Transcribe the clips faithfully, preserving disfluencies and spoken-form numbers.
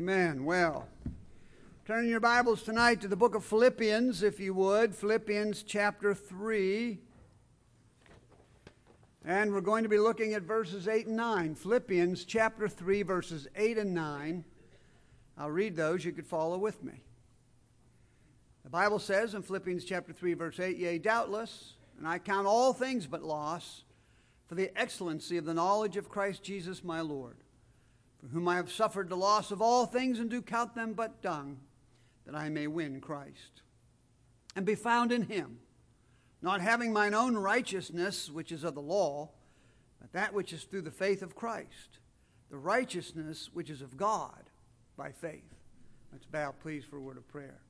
Amen. Well, turn your Bibles tonight to the book of Philippians, if you would. Philippians chapter three. And we're going to be looking at verses eight and nine. Philippians chapter three, verses eight and nine. I'll read those. You could follow with me. The Bible says in Philippians chapter three, verse eight, Yea, doubtless, and I count all things but loss, for the excellency of the knowledge of Christ Jesus my Lord, for whom I have suffered the loss of all things, and do count them but dung, that I may win Christ, and be found in him, not having mine own righteousness, which is of the law, but that which is through the faith of Christ, the righteousness which is of God by faith. Let's bow, please, for a word of prayer.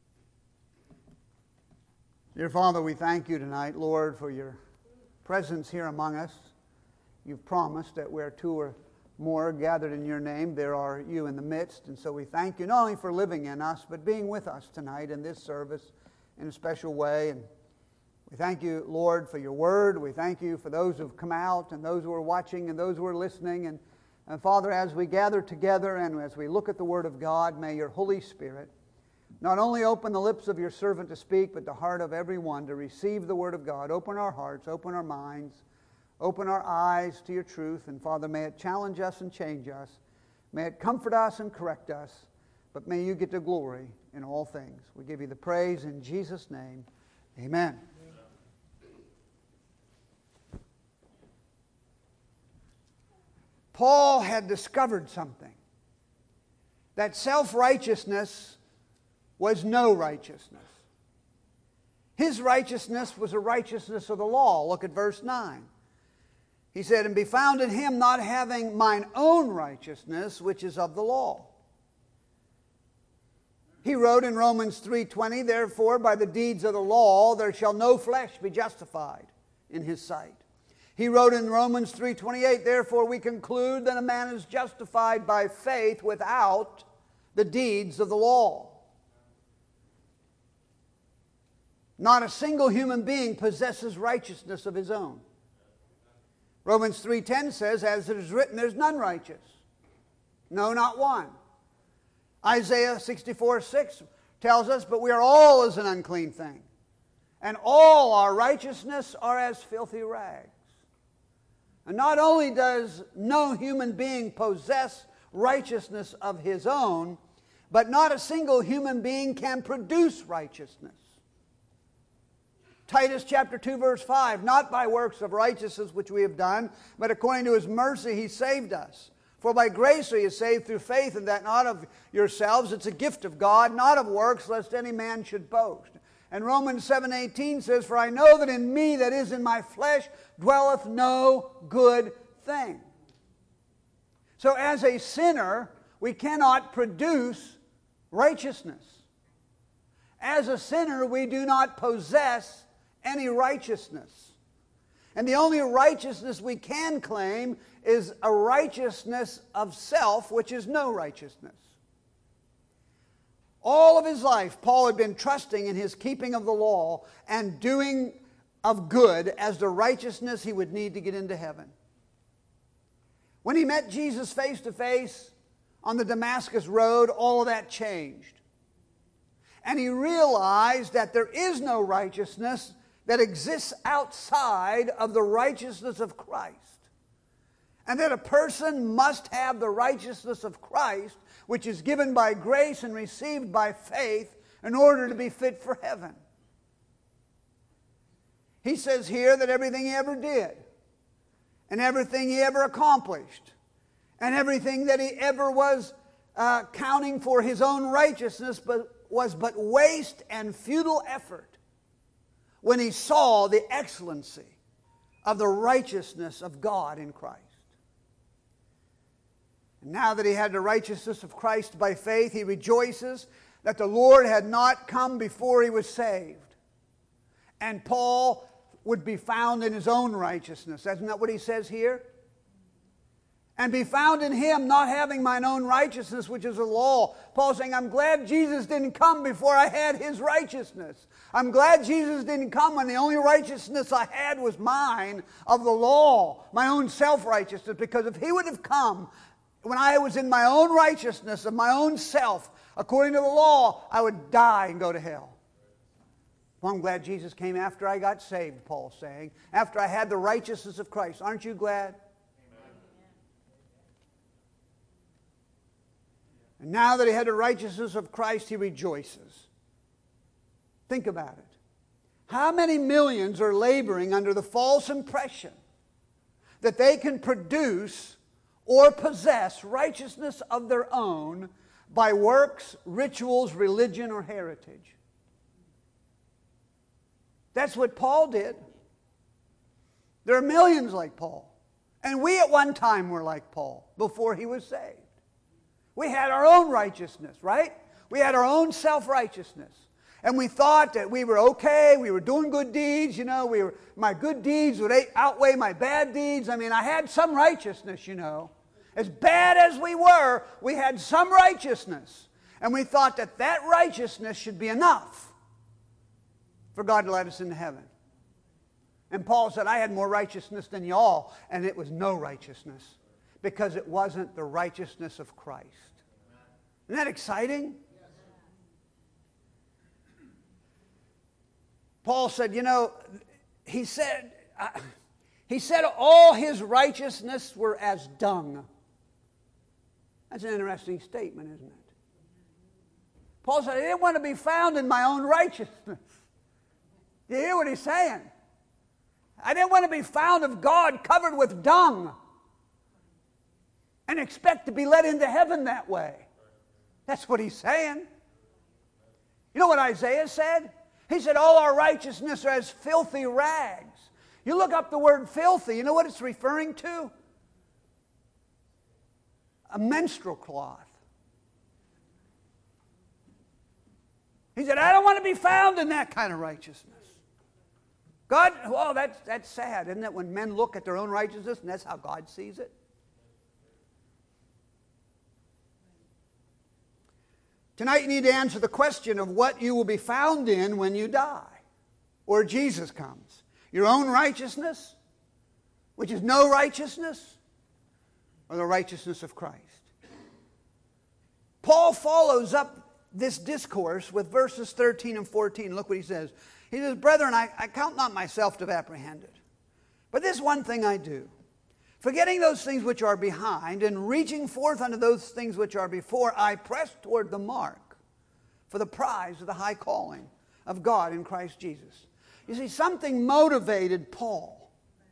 Dear Father, we thank you tonight, Lord, for your presence here among us. You've promised that where two or more gathered in your name, there are you in the midst. And so we thank you not only for living in us, but being with us tonight in this service in a special way. And we thank you, Lord, for your word. We thank you for those who have come out and those who are watching and those who are listening. And, and Father, as we gather together and as we look at the word of God, may your Holy Spirit not only open the lips of your servant to speak, but the heart of everyone to receive the word of God. Open our hearts, open our minds, open our eyes to your truth. And Father, may it challenge us and change us. May it comfort us and correct us. But may you get the glory in all things. We give you the praise in Jesus' name. Amen. Paul had discovered something. That self-righteousness was no righteousness. His righteousness was a righteousness of the law. Look at verse nine. He said, and be found in him, not having mine own righteousness, which is of the law. He wrote in Romans three twenty, therefore by the deeds of the law there shall no flesh be justified in his sight. He wrote in Romans three twenty-eight, therefore we conclude that a man is justified by faith without the deeds of the law. Not a single human being possesses righteousness of his own. Romans three ten says, as it is written, there's none righteous. No, not one. Isaiah sixty-four six tells us, but we are all as an unclean thing, and all our righteousness are as filthy rags. And not only does no human being possess righteousness of his own, but not a single human being can produce righteousness. Titus chapter two verse five, not by works of righteousness which we have done, but according to his mercy he saved us. For by grace are you saved through faith, and that not of yourselves, it's a gift of God, not of works, lest any man should boast. And Romans seven eighteen says, for I know that in me, that is in my flesh, dwelleth no good thing. So as a sinner, we cannot produce righteousness. As a sinner, we do not possess any righteousness. And the only righteousness we can claim is a righteousness of self, which is no righteousness. All of his life, Paul had been trusting in his keeping of the law and doing of good as the righteousness he would need to get into heaven. When he met Jesus face to face on the Damascus road, all of that changed. And he realized that there is no righteousness that exists outside of the righteousness of Christ. And that a person must have the righteousness of Christ, which is given by grace and received by faith, in order to be fit for heaven. He says here that everything he ever did, and everything he ever accomplished, and everything that he ever was uh, counting for his own righteousness, but was but waste and futile effort when he saw the excellency of the righteousness of God in Christ. And now that he had the righteousness of Christ by faith, he rejoices that the Lord had not come before he was saved. And Paul would be found in his own righteousness. Isn't that what he says here? And be found in him, not having mine own righteousness, which is the law. Paul's saying, I'm glad Jesus didn't come before I had his righteousness. I'm glad Jesus didn't come when the only righteousness I had was mine of the law, my own self-righteousness. Because if he would have come when I was in my own righteousness of my own self, according to the law, I would die and go to hell. Well, I'm glad Jesus came after I got saved, Paul's saying. After I had the righteousness of Christ. Aren't you glad? Amen. And now that he had the righteousness of Christ, he rejoices. Think about it. How many millions are laboring under the false impression that they can produce or possess righteousness of their own by works, rituals, religion, or heritage? That's what Paul did. There are millions like Paul. And we at one time were like Paul before he was saved. We had our own righteousness, right? We had our own self-righteousness. And we thought that we were okay, we were doing good deeds, you know, we were, my good deeds would outweigh my bad deeds. I mean, I had some righteousness, you know. As bad as we were, we had some righteousness. And we thought that that righteousness should be enough for God to let us into heaven. And Paul said, I had more righteousness than y'all, and it was no righteousness, because it wasn't the righteousness of Christ. Isn't that exciting? Paul said, you know, he said, uh, he said all his righteousness were as dung. That's an interesting statement, isn't it? Paul said, I didn't want to be found in my own righteousness. You hear what he's saying? I didn't want to be found of God covered with dung and expect to be let into heaven that way. That's what he's saying. You know what Isaiah said? He said, all our righteousness are as filthy rags. You look up the word filthy, you know what it's referring to? A menstrual cloth. He said, I don't want to be found in that kind of righteousness. God, well, that's, that's sad, isn't it? When men look at their own righteousness and that's how God sees it. Tonight you need to answer the question of what you will be found in when you die, or Jesus comes. Your own righteousness, which is no righteousness, or the righteousness of Christ. Paul follows up this discourse with verses thirteen and fourteen. Look what he says. He says, Brethren, I, I count not myself to have apprehended, but this one thing I do, forgetting those things which are behind, and reaching forth unto those things which are before, I press toward the mark for the prize of the high calling of God in Christ Jesus. You see, something motivated Paul.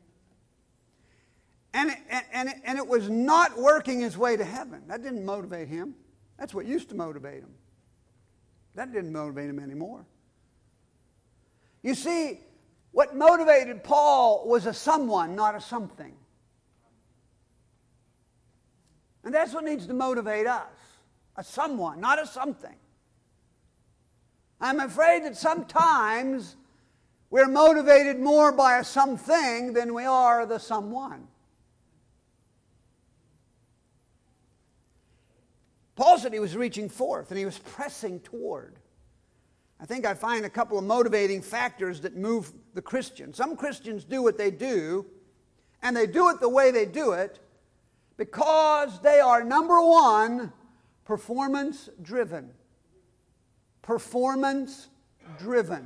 And it, and, it, and it was not working his way to heaven. That didn't motivate him. That's what used to motivate him. That didn't motivate him anymore. You see, what motivated Paul was a someone, not a something. And that's what needs to motivate us. A someone, not a something. I'm afraid that sometimes we're motivated more by a something than we are the someone. Paul said he was reaching forth and he was pressing toward. I think I find a couple of motivating factors that move the Christian. Some Christians do what they do, and they do it the way they do it because they are, number one, performance driven. Performance driven.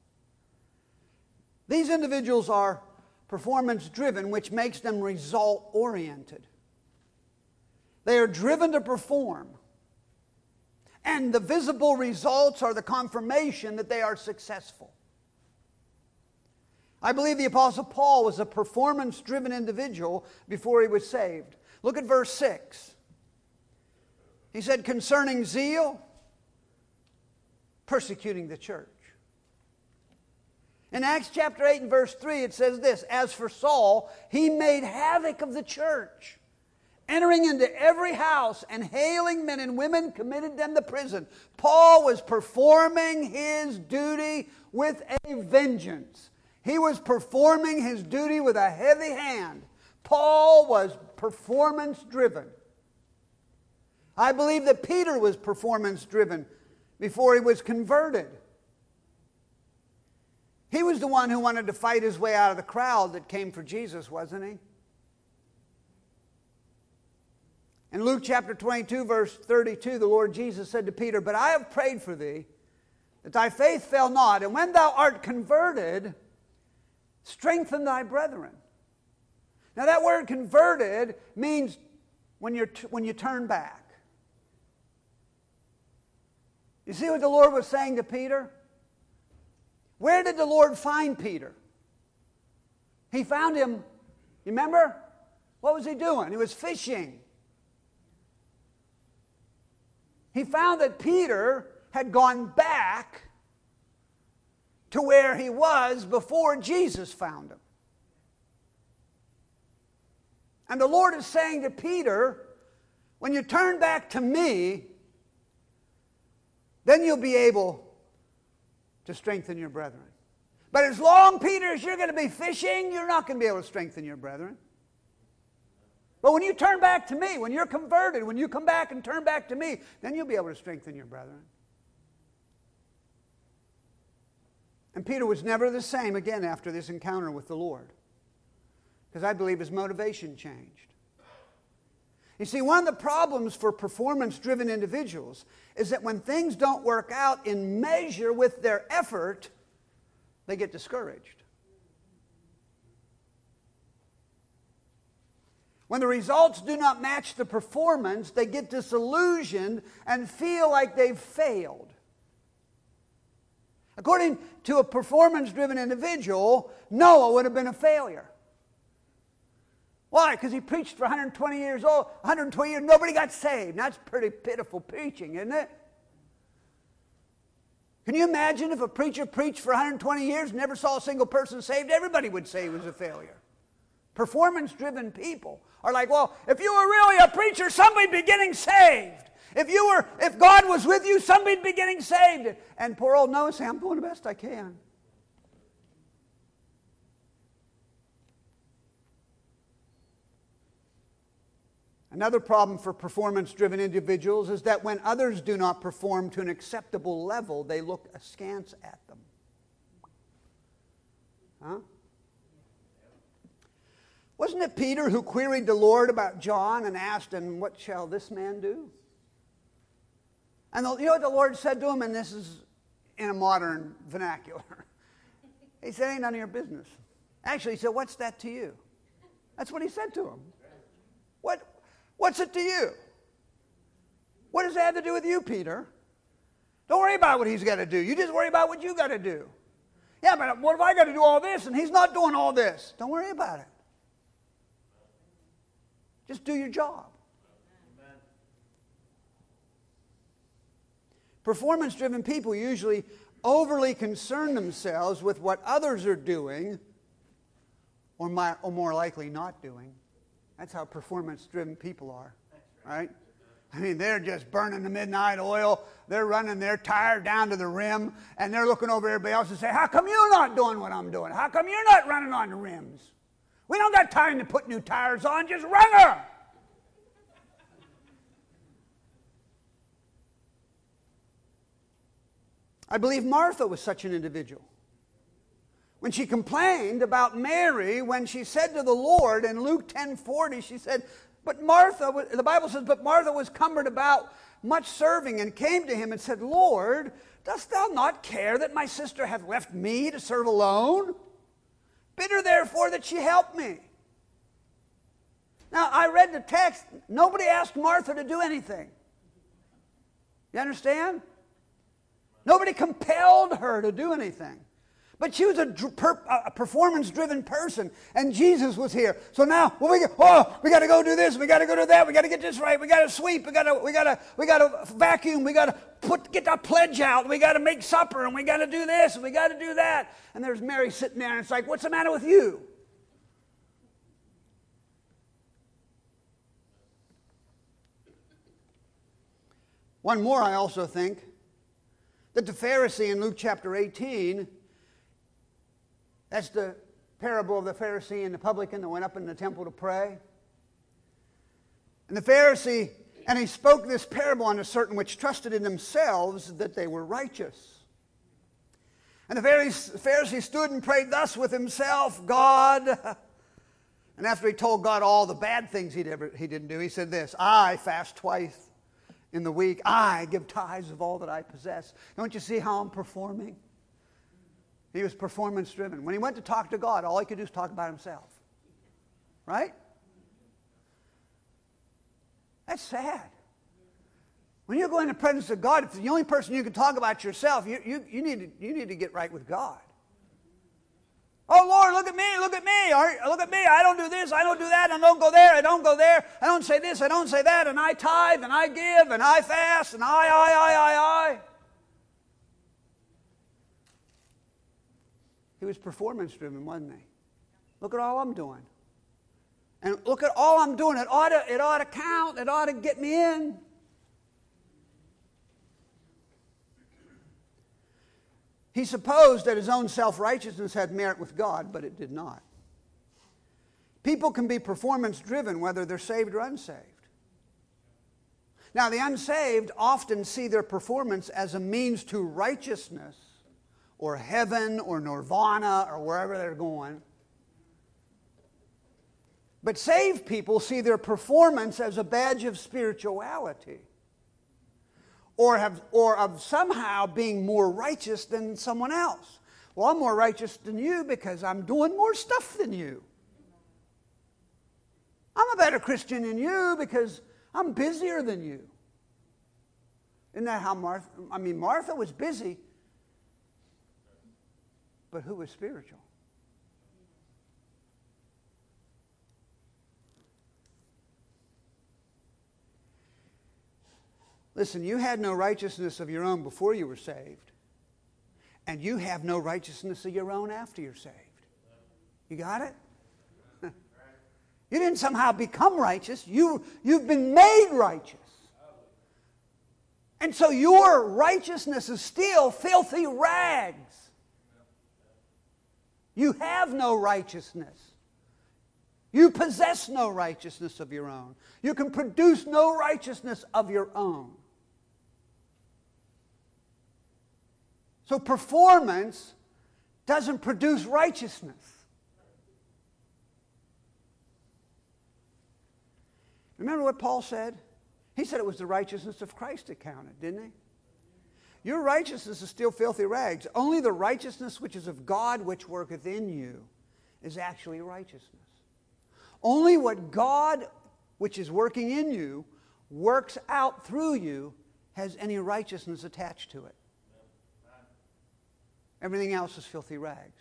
These individuals are performance driven, which makes them result oriented. They are driven to perform. And the visible results are the confirmation that they are successful. I believe the Apostle Paul was a performance-driven individual before he was saved. Look at verse six. He said, concerning zeal, persecuting the church. In Acts chapter eight and verse three, it says this, as for Saul, he made havoc of the church, entering into every house and hailing men and women, committed them to prison. Paul was performing his duty with a vengeance. He was performing his duty with a heavy hand. Paul was performance driven. I believe that Peter was performance driven before he was converted. He was the one who wanted to fight his way out of the crowd that came for Jesus, wasn't he? In Luke chapter twenty-two, verse thirty-two, the Lord Jesus said to Peter, "But I have prayed for thee, that thy faith fail not, and when thou art converted, strengthen thy brethren." Now that word converted means when, you're t- when you turn back. You see what the Lord was saying to Peter? Where did the Lord find Peter? He found him, you remember? What was he doing? He was fishing. He found that Peter had gone back to where he was before Jesus found him. And the Lord is saying to Peter, when you turn back to me, then you'll be able to strengthen your brethren. But as long, Peter, as you're going to be fishing, you're not going to be able to strengthen your brethren. But when you turn back to me, when you're converted, when you come back and turn back to me, then you'll be able to strengthen your brethren. And Peter was never the same again after this encounter with the Lord, because I believe his motivation changed. You see, one of the problems for performance-driven individuals is that when things don't work out in measure with their effort, they get discouraged. When the results do not match the performance, they get disillusioned and feel like they've failed. According to a performance-driven individual, Noah would have been a failure. Why? Because he preached for one hundred twenty years old, one hundred twenty years, nobody got saved. That's pretty pitiful preaching, isn't it? Can you imagine if a preacher preached for one hundred twenty years, never saw a single person saved? Everybody would say he was a failure. Performance-driven people are like, well, if you were really a preacher, somebody'd be getting saved. If you were, if God was with you, somebody'd be getting saved. And poor old Noah said, I'm doing the best I can. Another problem for performance-driven individuals is that when others do not perform to an acceptable level, they look askance at them. Huh? Wasn't it Peter who queried the Lord about John and asked him, what shall this man do? And the, you know what the Lord said to him, and this is in a modern vernacular. He said, ain't none of your business. Actually, he said, what's that to you? That's what he said to him. What? What's it to you? What does that have to do with you, Peter? Don't worry about what he's got to do. You just worry about what you got to do. Yeah, but what if I got to do all this and he's not doing all this? Don't worry about it. Just do your job. Amen. Performance-driven people usually overly concern themselves with what others are doing, or, my, or more likely not doing. That's how performance-driven people are, right? I mean, they're just burning the midnight oil. They're running their tire down to the rim, and they're looking over everybody else and say, how come you're not doing what I'm doing? How come you're not running on the rims? We don't got time to put new tires on. Just run her. I believe Martha was such an individual. When she complained about Mary, when she said to the Lord in Luke ten forty, she said, but Martha, the Bible says, but Martha was cumbered about much serving and came to him and said, Lord, dost thou not care that my sister hath left me to serve alone? Bid her therefore that she help me. Now, I read the text. Nobody asked Martha to do anything. You understand? Nobody compelled her to do anything. But she was a, a performance-driven person, and Jesus was here. So now, well, we oh, we got to go do this, we got to go do that, we got to get this right, we got to sweep, we got to we got to we got to vacuum, we got to put get our pledge out, we got to make supper, and we got to do this, and we got to do that. And there's Mary sitting there, and it's like, what's the matter with you? One more, I also think, that the Pharisee in Luke chapter eighteen. That's the parable of the Pharisee and the publican that went up in the temple to pray. And the Pharisee, and he spoke this parable unto certain which trusted in themselves that they were righteous. And the Pharisee stood and prayed thus with himself, God, And after he told God all the bad things he'd ever, he didn't do, he said this, I fast twice in the week. I give tithes of all that I possess. Don't you see how I'm performing? He was performance driven. When he went to talk to God, all he could do was talk about himself. Right? That's sad. When you go in the presence of God, if the only person you can talk about yourself, you, you, you, need, to, you need to get right with God. Oh, Lord, look at me, look at me, look at me. I don't do this, I don't do that, I don't go there, I don't go there. I don't say this, I don't say that, and I tithe, and I give, and I fast, and I, I, I, I, I. He was performance driven, wasn't he? Look at all I'm doing. And look at all I'm doing. It ought to, it ought to count, it ought to get me in. He supposed that his own self-righteousness had merit with God, but it did not. People can be performance-driven whether they're saved or unsaved. Now, the unsaved often see their performance as a means to righteousness or heaven or nirvana or wherever they're going. But saved people see their performance as a badge of spirituality. Or, have, or of somehow being more righteous than someone else. Well, I'm more righteous than you because I'm doing more stuff than you. I'm a better Christian than you because I'm busier than you. Isn't that how Martha, I mean, Martha was busy, but who was spiritual? Listen, you had no righteousness of your own before you were saved. And you have no righteousness of your own after you're saved. You got it? You didn't somehow become righteous. You, you've been made righteous. And so your righteousness is still filthy rags. You have no righteousness. You possess no righteousness of your own. You can produce no righteousness of your own. So performance doesn't produce righteousness. Remember what Paul said? He said it was the righteousness of Christ that counted, didn't he? Your righteousness is still filthy rags. Only the righteousness which is of God, which worketh in you, is actually righteousness. Only what God, which is working in you, works out through you, has any righteousness attached to it. Everything else is filthy rags.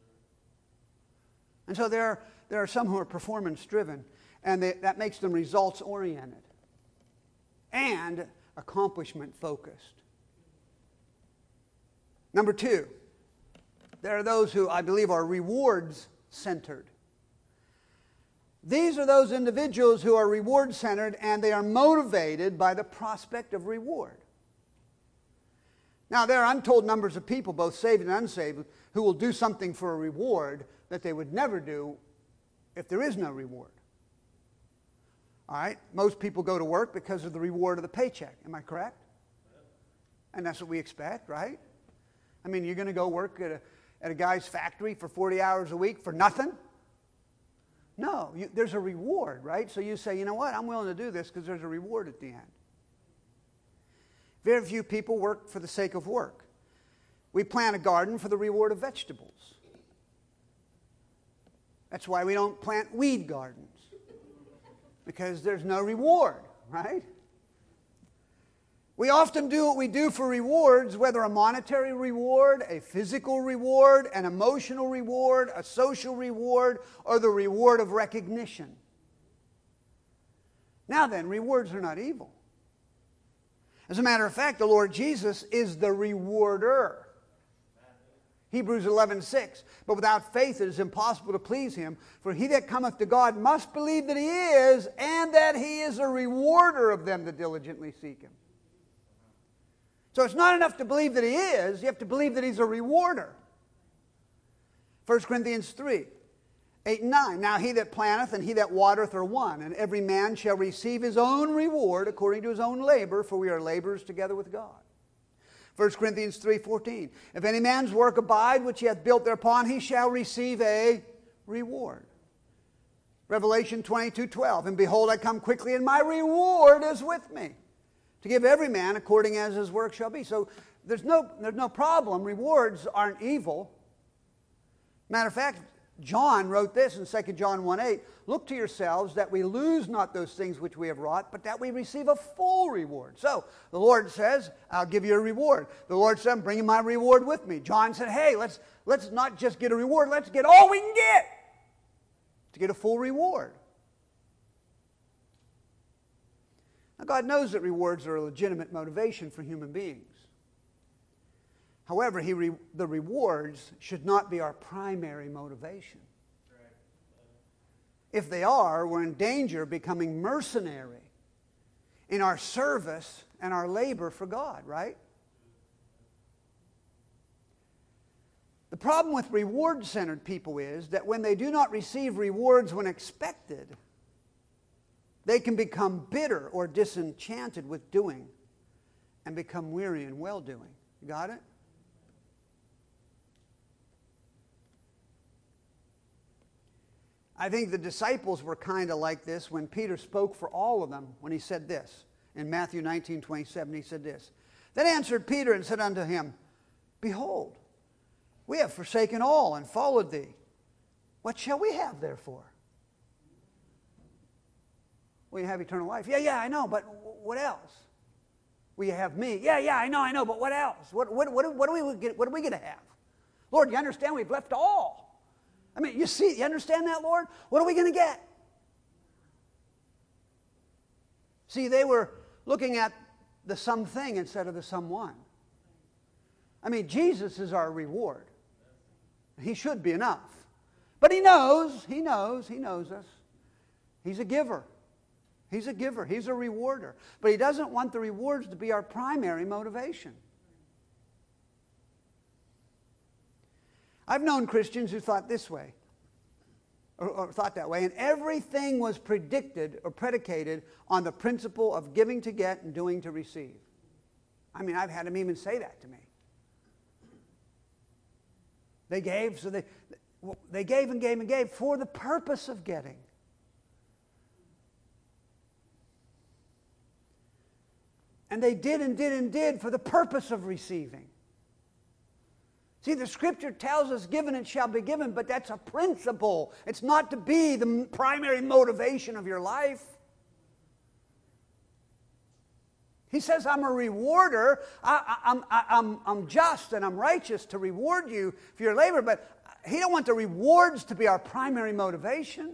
And so there, there are some who are performance-driven, and they, that makes them results-oriented and accomplishment-focused. Number two, there are those who I believe are rewards-centered. These are those individuals who are reward-centered, and they are motivated by the prospect of reward. Now, there are untold numbers of people, both saved and unsaved, who will do something for a reward that they would never do if there is no reward. All right? Most people go to work because of the reward of the paycheck. Am I correct? And that's what we expect, right? I mean, you're going to go work at a, at a guy's factory for forty hours a week for nothing? No, you, there's a reward, right? So you say, you know what, I'm willing to do this because there's a reward at the end. Very few people work for the sake of work. We plant a garden for the reward of vegetables. That's why we don't plant weed gardens, because there's no reward, right? We often do what we do for rewards, whether a monetary reward, a physical reward, an emotional reward, a social reward, or the reward of recognition. Now then, rewards are not evil. As a matter of fact, the Lord Jesus is the rewarder. Hebrews eleven six. But without faith it is impossible to please Him. For he that cometh to God must believe that He is, and that He is a rewarder of them that diligently seek Him. So it's not enough to believe that He is. You have to believe that He's a rewarder. First Corinthians three, eight and nine. Now he that planteth and he that watereth are one, and every man shall receive his own reward according to his own labor, for we are laborers together with God. First Corinthians three fourteen. If any man's work abide which he hath built thereupon, he shall receive a reward. Revelation twenty-two twelve, and behold, I come quickly, and my reward is with me, to give every man according as his work shall be. So there's no, there's no problem. Rewards aren't evil. Matter of fact, John wrote this in Second John one eight, look to yourselves that we lose not those things which we have wrought, but that we receive a full reward. So the Lord says, I'll give you a reward. The Lord said, I'm bringing my reward with me. John said, hey, let's, let's not just get a reward, let's get all we can get to get a full reward. Now, God knows that rewards are a legitimate motivation for human beings. However, he re- the rewards should not be our primary motivation. If they are, we're in danger of becoming mercenary in our service and our labor for God, right? The problem with reward-centered people is that when they do not receive rewards when expected, they can become bitter or disenchanted with doing and become weary in well-doing. You got it? I think the disciples were kind of like this when Peter spoke for all of them when he said this. In Matthew nineteen twenty-seven, he said this. Then answered Peter and said unto him, behold, we have forsaken all and followed thee. What shall we have therefore? Well, you have eternal life. Yeah, yeah, I know, but what else? Well, you have me. Yeah, yeah, I know, I know, but what else? What, what, what, what, are, we, what are we going to have? Lord, you understand we've left all. I mean, you see, you understand that, Lord? What are we going to get? See, they were looking at the something instead of the someone. I mean, Jesus is our reward. He should be enough. But he knows, he knows, he knows us. He's a giver. He's a giver. He's a rewarder. But he doesn't want the rewards to be our primary motivation. I've known Christians who thought this way, or, or thought that way, and everything was predicted or predicated on the principle of giving to get and doing to receive. I mean, I've had them even say that to me. They gave, so they, they gave and gave and gave for the purpose of getting. And they did and did and did for the purpose of receiving. See, the Scripture tells us given and shall be given, but that's a principle. It's not to be the primary motivation of your life. He says, I'm a rewarder. I, I, I'm, I, I'm, I'm just and I'm righteous to reward you for your labor, but he don't want the rewards to be our primary motivation.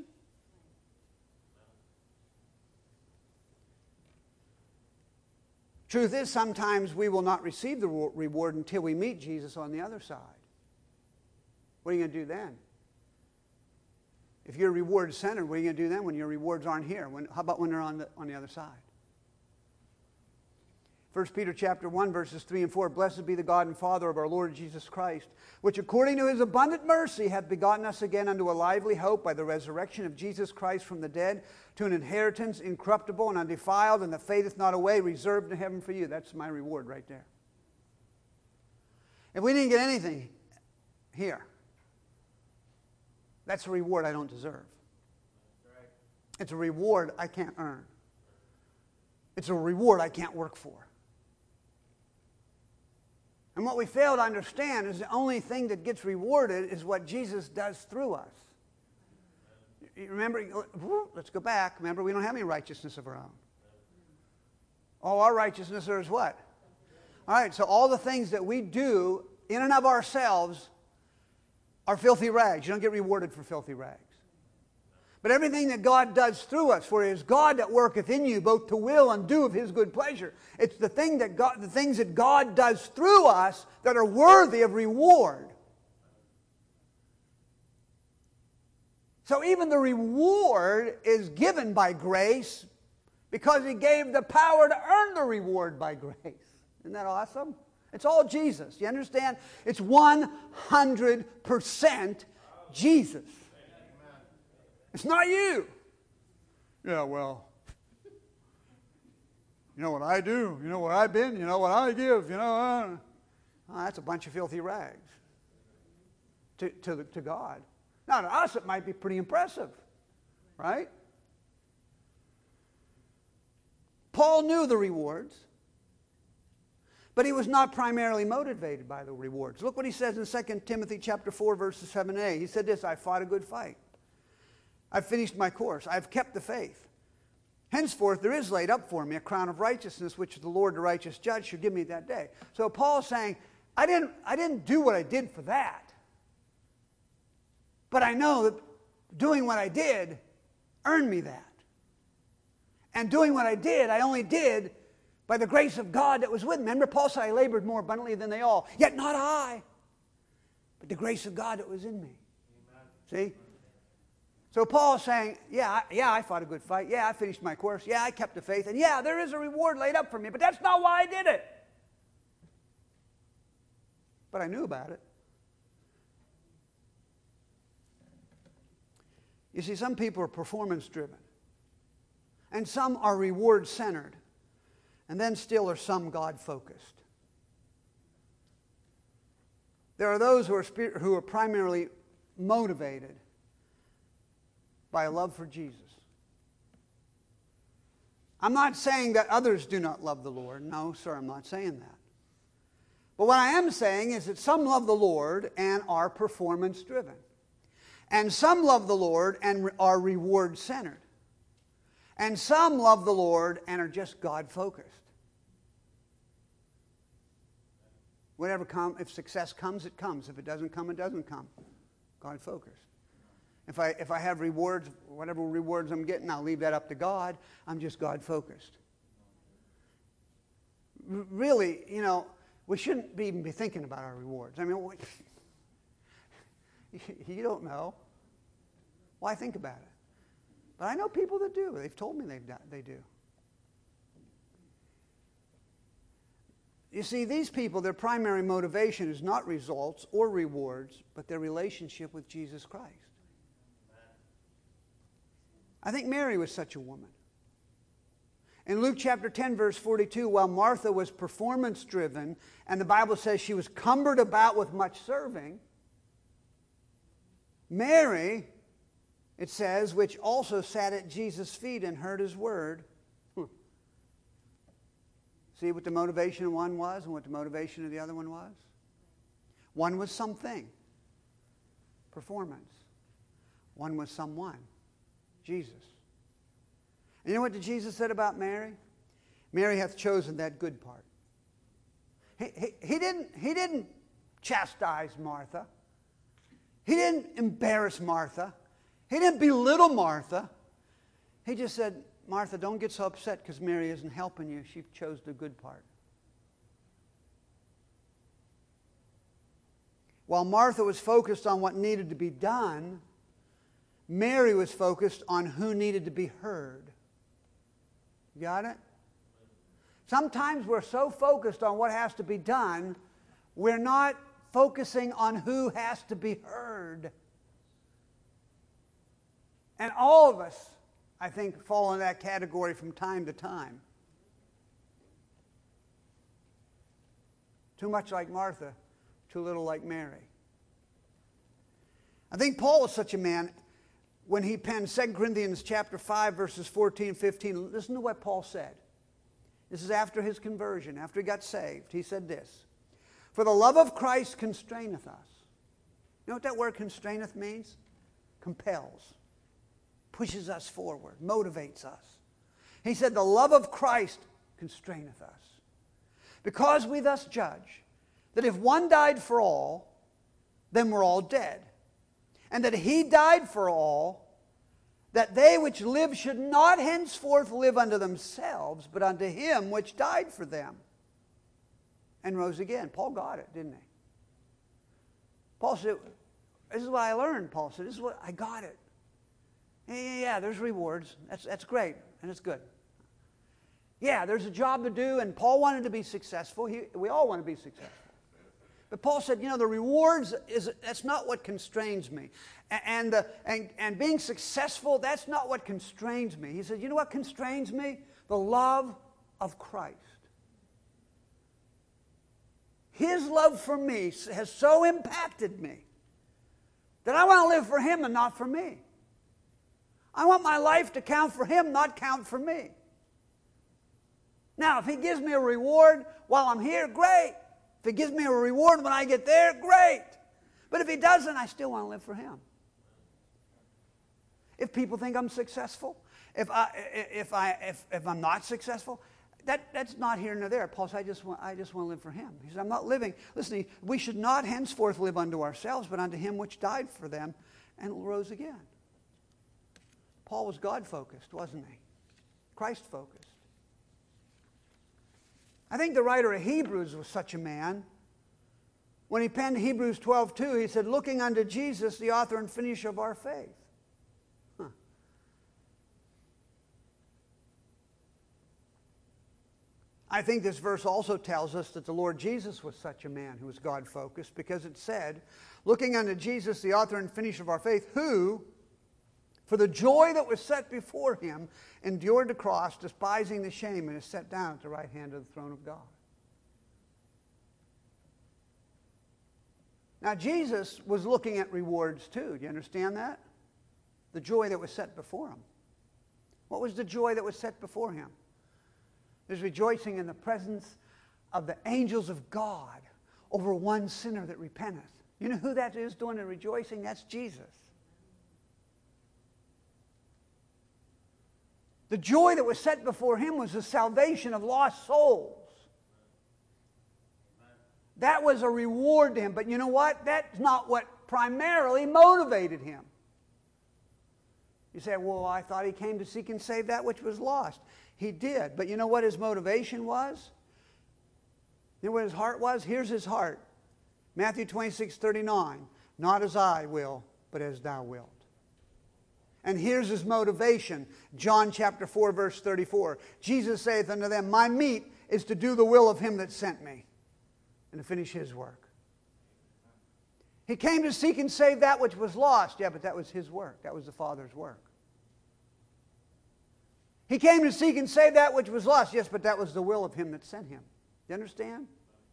Truth is, sometimes we will not receive the reward until we meet Jesus on the other side. What are you going to do then? If you're reward-centered, what are you going to do then when your rewards aren't here? When, how about when they're on the, on the other side? First Peter chapter one, verses three and four, blessed be the God and Father of our Lord Jesus Christ, which according to his abundant mercy hath begotten us again unto a lively hope by the resurrection of Jesus Christ from the dead, to an inheritance incorruptible and undefiled, and that fadeth not away, reserved in heaven for you. That's my reward right there. If we didn't get anything here, that's a reward I don't deserve. It's a reward I can't earn. It's a reward I can't work for. And what we fail to understand is the only thing that gets rewarded is what Jesus does through us. You remember, let's go back. Remember, we don't have any righteousness of our own. All our righteousness is what? All right, so all the things that we do in and of ourselves are filthy rags. You don't get rewarded for filthy rags. But everything that God does through us, for it is God that worketh in you both to will and do of his good pleasure. It's the thing that God, the things that God does through us that are worthy of reward. So even the reward is given by grace because he gave the power to earn the reward by grace. Isn't that awesome? It's all Jesus. You understand? It's one hundred percent Jesus. It's not you. Yeah, well, you know what I do. You know where I've been. You know what I give. You know, uh, oh, that's a bunch of filthy rags to, to, to God. Now, to us, it might be pretty impressive. right? Paul knew the rewards, but he was not primarily motivated by the rewards. Look what he says in Second Timothy chapter four, verses seven and eight. He said this, I fought a good fight. I've finished my course. I've kept the faith. Henceforth there is laid up for me a crown of righteousness, which the Lord, the righteous judge, shall give me that day. So Paul's saying, I didn't, I didn't do what I did for that. But I know that doing what I did earned me that. And doing what I did, I only did by the grace of God that was with me. Remember, Paul said, I labored more abundantly than they all. Yet not I, but the grace of God that was in me. Amen. See? So Paul's saying, yeah, I, yeah, I fought a good fight. Yeah, I finished my course. Yeah, I kept the faith. And yeah, there is a reward laid up for me. But that's not why I did it. But I knew about it. You see, some people are performance-driven. And some are reward-centered. And then still are some God-focused. There are those who are, spirit, who are primarily motivated by a love for Jesus. I'm not saying that others do not love the Lord. No, sir, I'm not saying that. But what I am saying is that some love the Lord and are performance-driven. And some love the Lord and are reward-centered. And some love the Lord and are just God-focused. Whatever come, if success comes, it comes. If it doesn't come, it doesn't come. God-focused. If I, if I have rewards, whatever rewards I'm getting, I'll leave that up to God. I'm just God-focused. R- really, you know, we shouldn't be even be thinking about our rewards. I mean, we, you don't know. Why think about it? But I know people that do. They've told me they've done, they do. You see, these people, their primary motivation is not results or rewards, but their relationship with Jesus Christ. I think Mary was such a woman. In Luke chapter ten, verse forty-two, while Martha was performance-driven, and the Bible says she was cumbered about with much serving, Mary, it says, which also sat at Jesus' feet and heard his word. Hmm. See what the motivation of one was and what the motivation of the other one was? One was something, performance. One was someone, Jesus. And you know what Jesus said about Mary? Mary hath chosen that good part. He, he, he, didn't, he didn't chastise Martha. He didn't embarrass Martha. He didn't belittle Martha. He just said, Martha, don't get so upset because Mary isn't helping you. She chose the good part. While Martha was focused on what needed to be done, Mary was focused on who needed to be heard. Got it? Sometimes we're so focused on what has to be done, we're not focusing on who has to be heard. And all of us, I think, fall in that category from time to time. Too much like Martha, too little like Mary. I think Paul was such a man when he penned Second Corinthians chapter five, verses fourteen and fifteen. Listen to what Paul said. This is after his conversion, after he got saved. He said this, for the love of Christ constraineth us. You know what that word constraineth means? Compels. Pushes us forward, motivates us. He said, the love of Christ constraineth us. Because we thus judge that if one died for all, then we're all dead. And that he died for all, that they which live should not henceforth live unto themselves, but unto him which died for them and rose again. Paul got it, didn't he? Paul said, this is what I learned, Paul said. This is what I got it. Yeah, yeah, yeah, there's rewards. That's, that's great, and it's good. Yeah, there's a job to do, and Paul wanted to be successful. He, we all want to be successful. But Paul said, you know, the rewards, is that's not what constrains me. And, and, uh, and, and being successful, that's not what constrains me. He said, you know what constrains me? The love of Christ. His love for me has so impacted me that I want to live for him and not for me. I want my life to count for Him, not count for me. Now, if He gives me a reward while I'm here, great. If He gives me a reward when I get there, great. But if He doesn't, I still want to live for Him. If people think I'm successful, if, I, if, I, if, if I'm not successful, that, that's not here nor there. Paul says, I just, want, I just want to live for Him. He said, I'm not living. Listen, we should not henceforth live unto ourselves, but unto Him which died for them and rose again. Paul was God-focused, wasn't he? Christ-focused. I think the writer of Hebrews was such a man. When he penned Hebrews twelve two, he said, looking unto Jesus, the author and finisher of our faith. Huh. I think this verse also tells us that the Lord Jesus was such a man who was God-focused, because it said, looking unto Jesus, the author and finisher of our faith, who, for the joy that was set before Him, endured the cross, despising the shame, and is set down at the right hand of the throne of God. Now, Jesus was looking at rewards too. Do you understand that? The joy that was set before Him. What was the joy that was set before Him? There's rejoicing in the presence of the angels of God over one sinner that repenteth. You know who that is doing the rejoicing? That's Jesus. The joy that was set before Him was the salvation of lost souls. That was a reward to Him. But you know what? That's not what primarily motivated Him. You say, well, I thought He came to seek and save that which was lost. He did. But you know what His motivation was? You know what His heart was? Here's His heart. Matthew twenty-six thirty-nine. Not as I will, but as Thou wilt. And here's His motivation. John chapter four, verse thirty-four. Jesus saith unto them, my meat is to do the will of Him that sent me, and to finish His work. He came to seek and save that which was lost. Yeah, but that was His work. That was the Father's work. He came to seek and save that which was lost. Yes, but that was the will of Him that sent Him. You understand?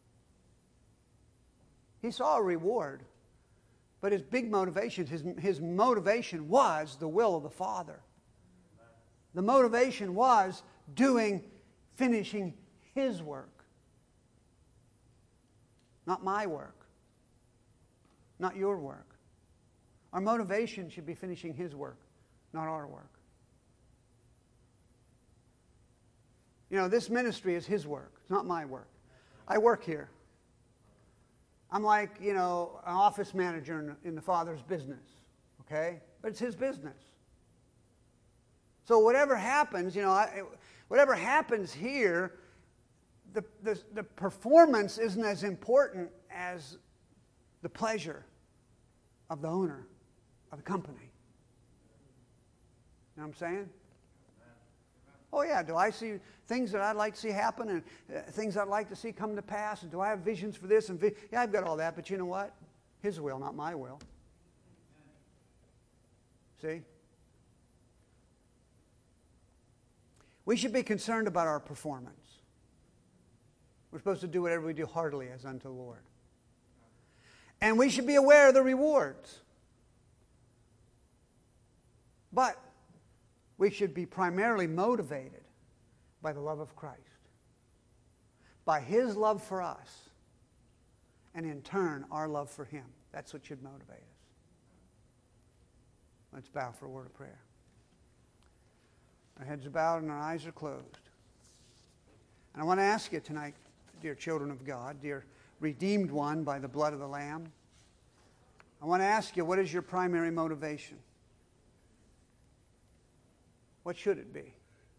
He saw a reward. But his big motivation, his, his motivation was the will of the Father. The motivation was doing, finishing His work. Not my work. Not your work. Our motivation should be finishing His work, not our work. You know, this ministry is His work. It's not my work. I work here. I'm like, you know, an office manager in, in the Father's business. Okay? But it's His business. So whatever happens, you know, I, whatever happens here, the, the, the performance isn't as important as the pleasure of the owner of the company. You know what I'm saying? Oh yeah, do I see things that I'd like to see happen and uh, things I'd like to see come to pass? And do I have visions for this? And vi- yeah, I've got all that, but you know what? His will, not my will. See? We should be concerned about our performance. We're supposed to do whatever we do heartily as unto the Lord. And we should be aware of the rewards. But we should be primarily motivated by the love of Christ. By His love for us. And in turn, our love for Him. That's what should motivate us. Let's bow for a word of prayer. Our heads are bowed and our eyes are closed. And I want to ask you tonight, dear children of God, dear redeemed one by the blood of the Lamb, I want to ask you, what is your primary motivation? What should it be?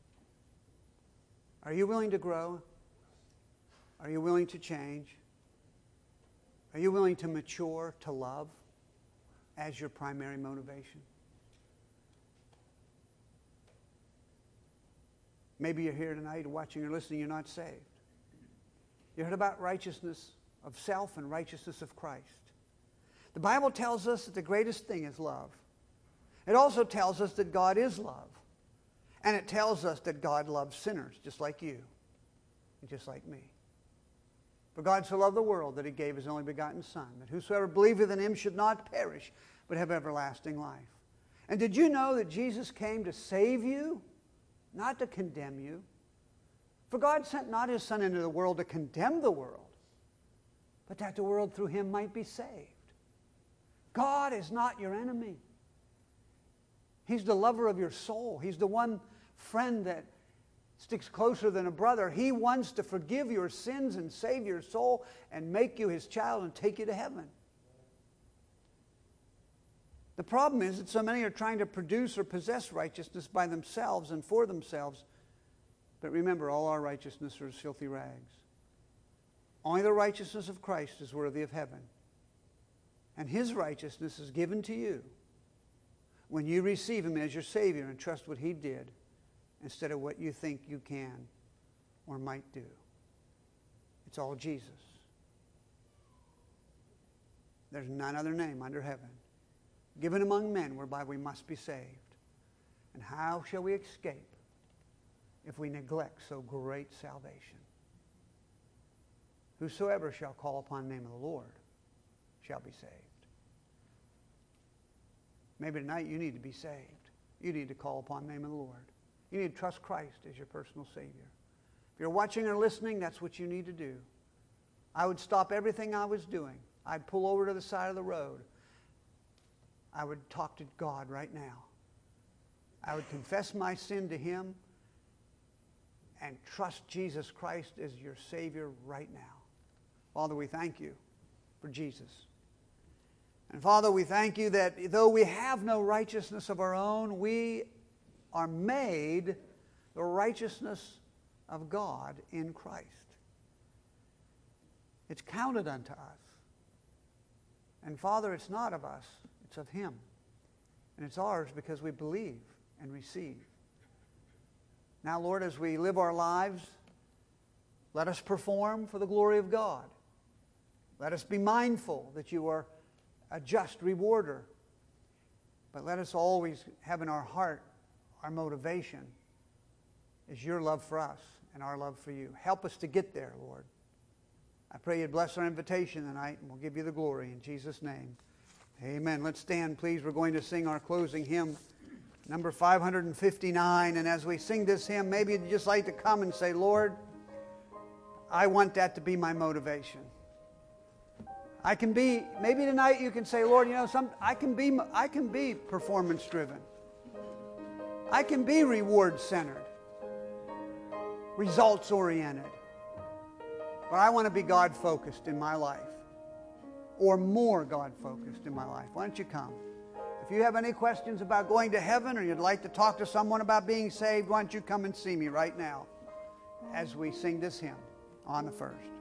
Are you willing to grow? Are you willing to change? Are you willing to mature, to love as your primary motivation? Maybe you're here tonight, watching or listening, you're not saved. You heard about righteousness of self and righteousness of Christ. The Bible tells us that the greatest thing is love. It also tells us that God is love. And it tells us that God loves sinners, just like you and just like me. For God so loved the world that He gave His only begotten Son, that whosoever believeth in Him should not perish, but have everlasting life. And did you know that Jesus came to save you, not to condemn you? For God sent not his Son into the world to condemn the world, but that the world through him might be saved. God is not your enemy. He's the lover of your soul. He's the one friend that sticks closer than a brother. He wants to forgive your sins and save your soul and make you his child and take you to heaven. The problem is that so many are trying to produce or possess righteousness by themselves and for themselves. But remember, all our righteousness are as filthy rags. Only the righteousness of Christ is worthy of heaven. And his righteousness is given to you when you receive him as your Savior and trust what he did instead of what you think you can or might do. It's all Jesus. There's none other name under heaven given among men whereby we must be saved. And how shall we escape if we neglect so great salvation? Whosoever shall call upon the name of the Lord shall be saved. Maybe tonight you need to be saved. You need to call upon the name of the Lord. You need to trust Christ as your personal Savior. If you're watching or listening, that's what you need to do. I would stop everything I was doing. I'd pull over to the side of the road. I would talk to God right now. I would confess my sin to him and trust Jesus Christ as your Savior right now. Father, we thank you for Jesus. And Father, we thank you that though we have no righteousness of our own, we are made the righteousness of God in Christ. It's counted unto us. And Father, it's not of us, it's of him. And it's ours because we believe and receive. Now, Lord, as we live our lives, let us perform for the glory of God. Let us be mindful that you are a just rewarder. But let us always have in our heart, our motivation is your love for us and our love for you. Help us to get there, Lord. I pray you'd bless our invitation tonight, and we'll give you the glory in Jesus' name. Amen. Let's stand, please. We're going to sing our closing hymn, number five hundred fifty-nine. And as we sing this hymn, maybe you'd just like to come and say, Lord, I want that to be my motivation. I can be, maybe tonight you can say, Lord, you know, some, I can be, I can be performance driven. I can be reward centered, results oriented. But I want to be God focused in my life, or more God focused in my life. Why don't you come? If you have any questions about going to heaven, or you'd like to talk to someone about being saved, why don't you come and see me right now as we sing this hymn on the first.